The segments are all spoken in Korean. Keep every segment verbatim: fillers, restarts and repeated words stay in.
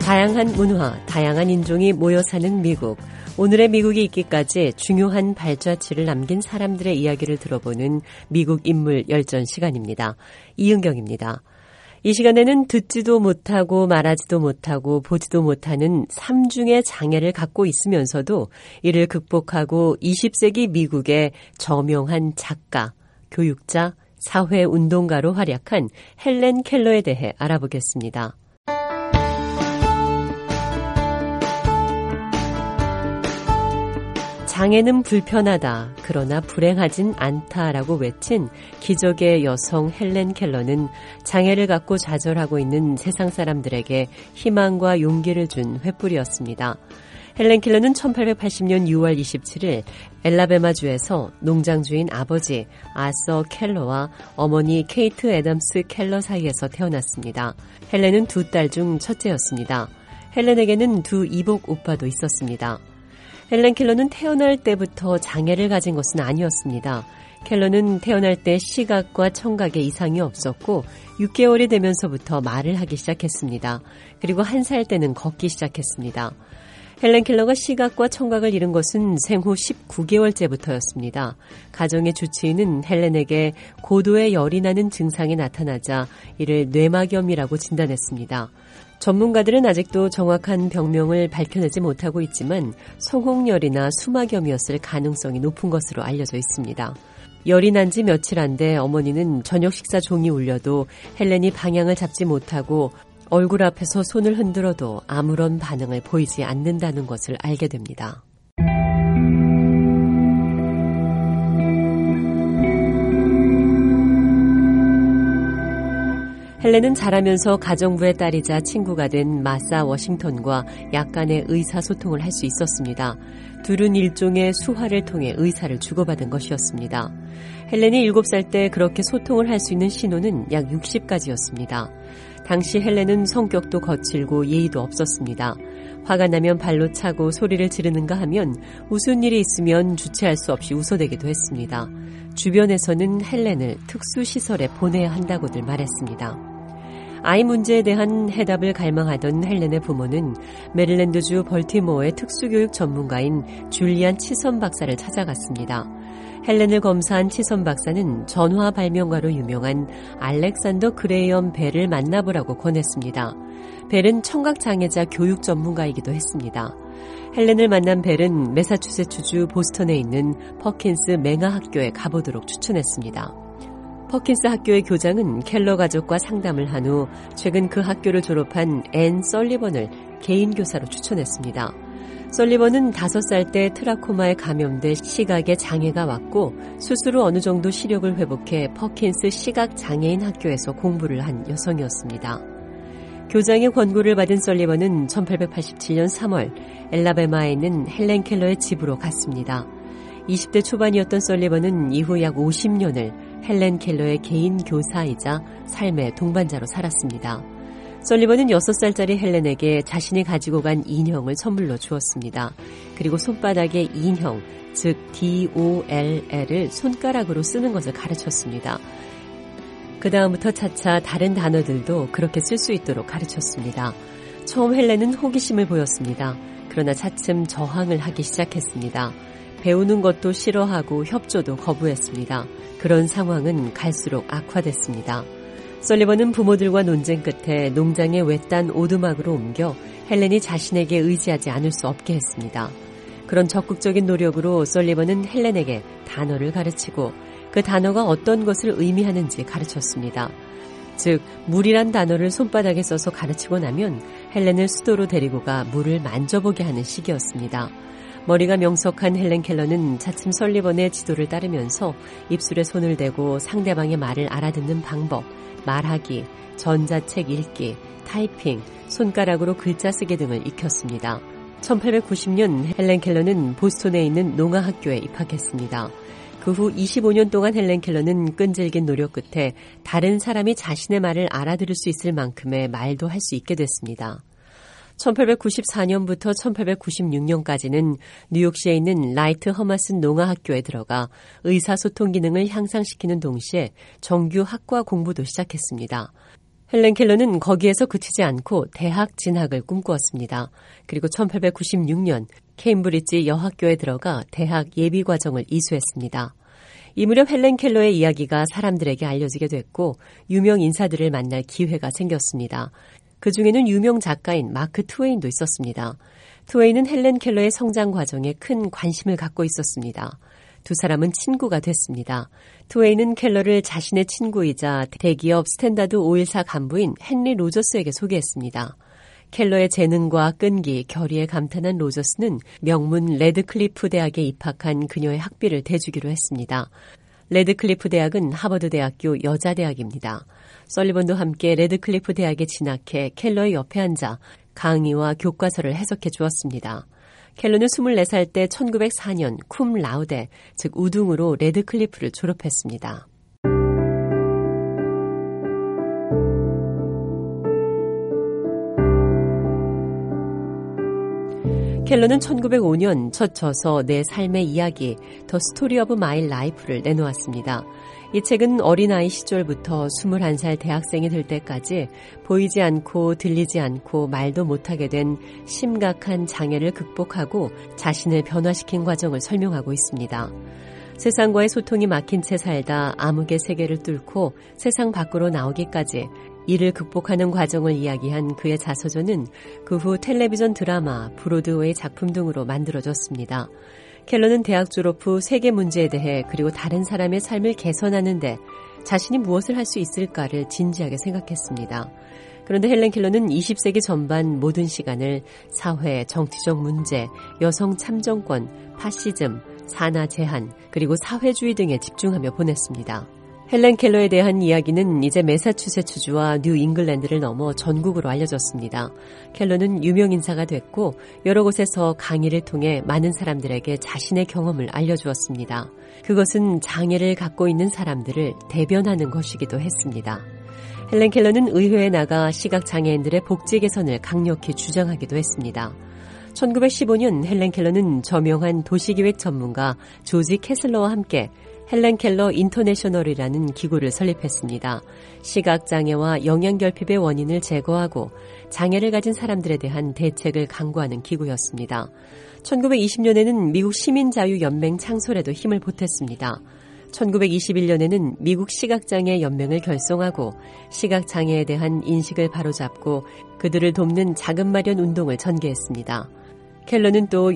다양한 문화, 다양한 인종이 모여 사는 미국. 오늘의 미국이 있기까지 중요한 발자취를 남긴 사람들의 이야기를 들어보는 미국 인물 열전 시간입니다. 이은경입니다. 이 시간에는 듣지도 못하고 말하지도 못하고 보지도 못하는 삼중의 장애를 갖고 있으면서도 이를 극복하고 이십 세기 미국의 저명한 작가, 교육자, 사회운동가로 활약한 헬렌 켈러에 대해 알아보겠습니다. 장애는 불편하다, 그러나 불행하진 않다라고 외친 기적의 여성 헬렌 켈러는 장애를 갖고 좌절하고 있는 세상 사람들에게 희망과 용기를 준 횃불이었습니다. 헬렌 켈러는 천팔백팔십 년 유월 이십칠일 엘라베마주에서 농장주인 아버지 아서 켈러와 어머니 케이트 애덤스 켈러 사이에서 태어났습니다. 헬렌은 두 딸 중 첫째였습니다. 헬렌에게는 두 이복 오빠도 있었습니다. 헬렌 켈러는 태어날 때부터 장애를 가진 것은 아니었습니다. 켈러는 태어날 때 시각과 청각에 이상이 없었고 육 개월이 되면서부터 말을 하기 시작했습니다. 그리고 한 살 때는 걷기 시작했습니다. 헬렌 켈러가 시각과 청각을 잃은 것은 생후 십구 개월째부터였습니다. 가정의 주치의는 헬렌에게 고도의 열이 나는 증상이 나타나자 이를 뇌막염이라고 진단했습니다. 전문가들은 아직도 정확한 병명을 밝혀내지 못하고 있지만 성홍열이나 수막염이었을 가능성이 높은 것으로 알려져 있습니다. 열이 난 지 며칠 안 돼 어머니는 저녁 식사 종이 울려도 헬렌이 방향을 잡지 못하고 얼굴 앞에서 손을 흔들어도 아무런 반응을 보이지 않는다는 것을 알게 됩니다. 헬렌은 자라면서 가정부의 딸이자 친구가 된 마사 워싱턴과 약간의 의사소통을 할 수 있었습니다. 둘은 일종의 수화를 통해 의사를 주고받은 것이었습니다. 헬렌이 일곱 살 때 그렇게 소통을 할 수 있는 신호는 약 육십 가지였습니다. 당시 헬렌은 성격도 거칠고 예의도 없었습니다. 화가 나면 발로 차고 소리를 지르는가 하면 웃은 일이 있으면 주체할 수 없이 웃어대기도 했습니다. 주변에서는 헬렌을 특수시설에 보내야 한다고들 말했습니다. 아이 문제에 대한 해답을 갈망하던 헬렌의 부모는 메릴랜드주 벌티모어의 특수교육 전문가인 줄리안 치선 박사를 찾아갔습니다. 헬렌을 검사한 치선 박사는 전화 발명가로 유명한 알렉산더 그레이엄 벨을 만나보라고 권했습니다. 벨은 청각장애자 교육 전문가이기도 했습니다. 헬렌을 만난 벨은 매사추세츠주 보스턴에 있는 퍼킨스 맹아학교에 가보도록 추천했습니다. 퍼킨스 학교의 교장은 켈러 가족과 상담을 한 후 최근 그 학교를 졸업한 앤 설리번을 개인 교사로 추천했습니다. 설리번은 다섯 살 때 트라코마에 감염돼 시각에 장애가 왔고 스스로 어느 정도 시력을 회복해 퍼킨스 시각장애인 학교에서 공부를 한 여성이었습니다. 교장의 권고를 받은 설리번은 천팔백팔십칠 년 삼월 엘라베마에 있는 헬렌 켈러의 집으로 갔습니다. 이십 대 초반이었던 설리번은 이후 약 오십 년을 헬렌 켈러의 개인 교사이자 삶의 동반자로 살았습니다. 설리번은 여섯 살짜리 헬렌에게 자신이 가지고 간 인형을 선물로 주었습니다. 그리고 손바닥에 인형, 즉 디-오-엘-엘을 손가락으로 쓰는 것을 가르쳤습니다. 그 다음부터 차차 다른 단어들도 그렇게 쓸 수 있도록 가르쳤습니다. 처음 헬렌은 호기심을 보였습니다. 그러나 차츰 저항을 하기 시작했습니다. 배우는 것도 싫어하고 협조도 거부했습니다. 그런 상황은 갈수록 악화됐습니다. 설리번은 부모들과 논쟁 끝에 농장의 외딴 오두막으로 옮겨 헬렌이 자신에게 의지하지 않을 수 없게 했습니다. 그런 적극적인 노력으로 설리번은 헬렌에게 단어를 가르치고 그 단어가 어떤 것을 의미하는지 가르쳤습니다. 즉, 물이란 단어를 손바닥에 써서 가르치고 나면 헬렌을 수도로 데리고 가 물을 만져보게 하는 시기였습니다. 머리가 명석한 헬렌 켈러는 차츰 설리번의 지도를 따르면서 입술에 손을 대고 상대방의 말을 알아듣는 방법, 말하기, 전자책 읽기, 타이핑, 손가락으로 글자 쓰기 등을 익혔습니다. 천팔백구십 년 헬렌 켈러는 보스턴에 있는 농아학교에 입학했습니다. 그 후 이십오 년 동안 헬렌 켈러는 끈질긴 노력 끝에 다른 사람이 자신의 말을 알아들을 수 있을 만큼의 말도 할 수 있게 됐습니다. 천팔백구십사 년부터 천팔백구십육 년까지는 뉴욕시에 있는 라이트 허마슨 농아학교에 들어가 의사소통 기능을 향상시키는 동시에 정규 학과 공부도 시작했습니다. 헬렌 켈러는 거기에서 그치지 않고 대학 진학을 꿈꾸었습니다. 그리고 천팔백구십육 년 케임브리지 여학교에 들어가 대학 예비과정을 이수했습니다. 이 무렵 헬렌 켈러의 이야기가 사람들에게 알려지게 됐고 유명 인사들을 만날 기회가 생겼습니다. 그 중에는 유명 작가인 마크 트웨인도 있었습니다. 트웨인은 헬렌 켈러의 성장 과정에 큰 관심을 갖고 있었습니다. 두 사람은 친구가 됐습니다. 트웨인은 켈러를 자신의 친구이자 대기업 스탠다드 오일사 간부인 헨리 로저스에게 소개했습니다. 켈러의 재능과 끈기, 결의에 감탄한 로저스는 명문 레드클리프 대학에 입학한 그녀의 학비를 대주기로 했습니다. 레드클리프 대학은 하버드 대학교 여자대학입니다. 설리번도 함께 레드클리프 대학에 진학해 켈러의 옆에 앉아 강의와 교과서를 해석해 주었습니다. 켈러는 스물네 살 때 천구백사 년 쿰 라우데, 즉 우등으로 레드클리프를 졸업했습니다. 켈러는 천구백오 년 첫 저서 내 삶의 이야기, 더 스토리 오브 마이 라이프를 내놓았습니다. 이 책은 어린아이 시절부터 스물한 살 대학생이 될 때까지 보이지 않고 들리지 않고 말도 못하게 된 심각한 장애를 극복하고 자신을 변화시킨 과정을 설명하고 있습니다. 세상과의 소통이 막힌 채 살다 암흑의 세계를 뚫고 세상 밖으로 나오기까지 이를 극복하는 과정을 이야기한 그의 자서전은 그 후 텔레비전 드라마, 브로드웨이 작품 등으로 만들어졌습니다. 켈러는 대학 졸업 후 세계 문제에 대해 그리고 다른 사람의 삶을 개선하는 데 자신이 무엇을 할 수 있을까를 진지하게 생각했습니다. 그런데 헬렌 켈러는 이십 세기 전반 모든 시간을 사회, 정치적 문제, 여성 참정권, 파시즘, 산화 제한, 그리고 사회주의 등에 집중하며 보냈습니다. 헬렌 켈러에 대한 이야기는 이제 매사추세츠주와 뉴 잉글랜드를 넘어 전국으로 알려졌습니다. 켈러는 유명 인사가 됐고 여러 곳에서 강의를 통해 많은 사람들에게 자신의 경험을 알려주었습니다. 그것은 장애를 갖고 있는 사람들을 대변하는 것이기도 했습니다. 헬렌 켈러는 의회에 나가 시각장애인들의 복지 개선을 강력히 주장하기도 했습니다. 천구백십오 년 헬렌 켈러는 저명한 도시기획 전문가 조지 캐슬러와 함께 헬렌 켈러 인터내셔널이라는 기구를 설립했습니다. 시각장애와 영양결핍의 원인을 제거하고 장애를 가진 사람들에 대한 대책을 강구하는 기구였습니다. 천구백이십 년에는 미국 시민자유연맹 창설에도 힘을 보탰습니다. 천구백이십일 년에는 미국 시각장애 연맹을 결성하고 시각장애에 대한 인식을 바로잡고 그들을 돕는 자금 마련 운동을 전개했습니다. 켈러는 또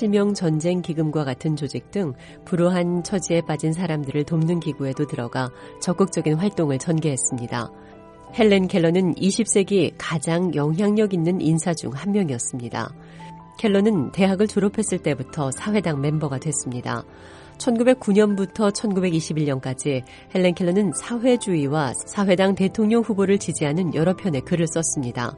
영구실명전쟁기금과 같은 조직 등 불우한 처지에 빠진 사람들을 돕는 기구에도 들어가 적극적인 활동을 전개했습니다. 헬렌 켈러는 이십 세기 가장 영향력 있는 인사 중 한 명이었습니다. 켈러는 대학을 졸업했을 때부터 사회당 멤버가 됐습니다. 천구백구 년부터 천구백이십일 년까지 헬렌 켈러는 사회주의와 사회당 대통령 후보를 지지하는 여러 편의 글을 썼습니다.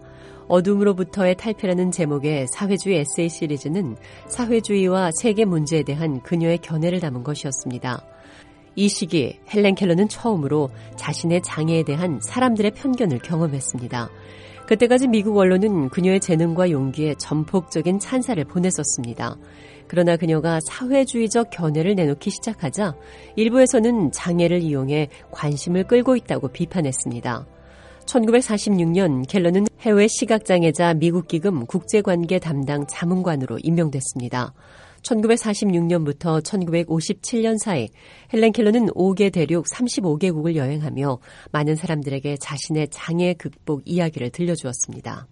어둠으로부터의 탈피라는 제목의 사회주의 에세이 시리즈는 사회주의와 세계 문제에 대한 그녀의 견해를 담은 것이었습니다. 이 시기 헬렌 켈러는 처음으로 자신의 장애에 대한 사람들의 편견을 경험했습니다. 그때까지 미국 언론은 그녀의 재능과 용기에 전폭적인 찬사를 보냈었습니다. 그러나 그녀가 사회주의적 견해를 내놓기 시작하자 일부에서는 장애를 이용해 관심을 끌고 있다고 비판했습니다. 천구백사십육 년 켈러는 해외 시각장애자 미국기금 국제관계 담당 자문관으로 임명됐습니다. 천구백사십육 년부터 천구백오십칠 년 사이 헬렌 켈러는 오 개 대륙 삼십오 개국을 여행하며 많은 사람들에게 자신의 장애 극복 이야기를 들려주었습니다.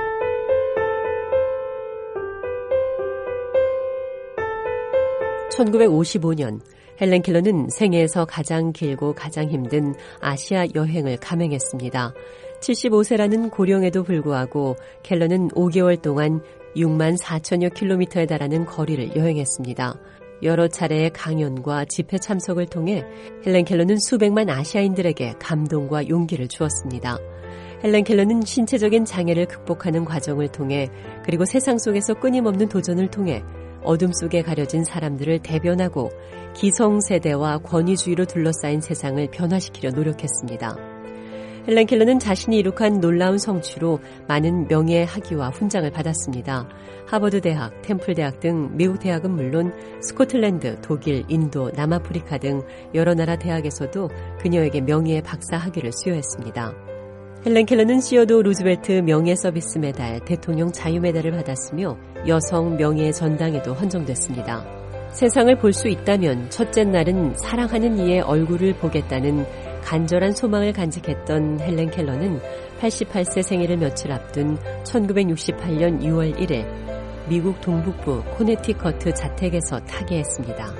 천구백오십오 년 헬렌 켈러는 생애에서 가장 길고 가장 힘든 아시아 여행을 감행했습니다. 칠십오 세라는 고령에도 불구하고 켈러는 오 개월 동안 육만 사천여 킬로미터에 달하는 거리를 여행했습니다. 여러 차례의 강연과 집회 참석을 통해 헬렌 켈러는 수백만 아시아인들에게 감동과 용기를 주었습니다. 헬렌 켈러는 신체적인 장애를 극복하는 과정을 통해 그리고 세상 속에서 끊임없는 도전을 통해 어둠 속에 가려진 사람들을 대변하고 기성세대와 권위주의로 둘러싸인 세상을 변화시키려 노력했습니다. 헬렌 켈러는 자신이 이룩한 놀라운 성취로 많은 명예의 학위와 훈장을 받았습니다. 하버드 대학, 템플 대학 등 미국 대학은 물론 스코틀랜드, 독일, 인도, 남아프리카 등 여러 나라 대학에서도 그녀에게 명예의 박사 학위를 수여했습니다. 헬렌 켈러는 시어도 루즈벨트 명예 서비스 메달, 대통령 자유 메달을 받았으며 여성 명예 전당에도 헌정됐습니다. 세상을 볼 수 있다면 첫째 날은 사랑하는 이의 얼굴을 보겠다는 간절한 소망을 간직했던 헬렌 켈러는 팔십팔 세 생일을 며칠 앞둔 천구백육십팔 년 유월 일일 미국 동북부 코네티커트 자택에서 타계했습니다.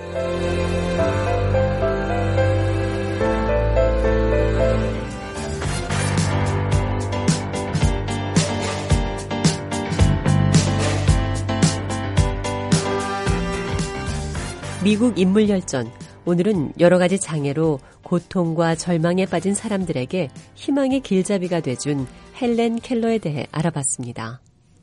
미국 인물열전. 오늘은 여러 가지 장애로 고통과 절망에 빠진 사람들에게 희망의 길잡이가 돼준 헬렌 켈러에 대해 알아봤습니다.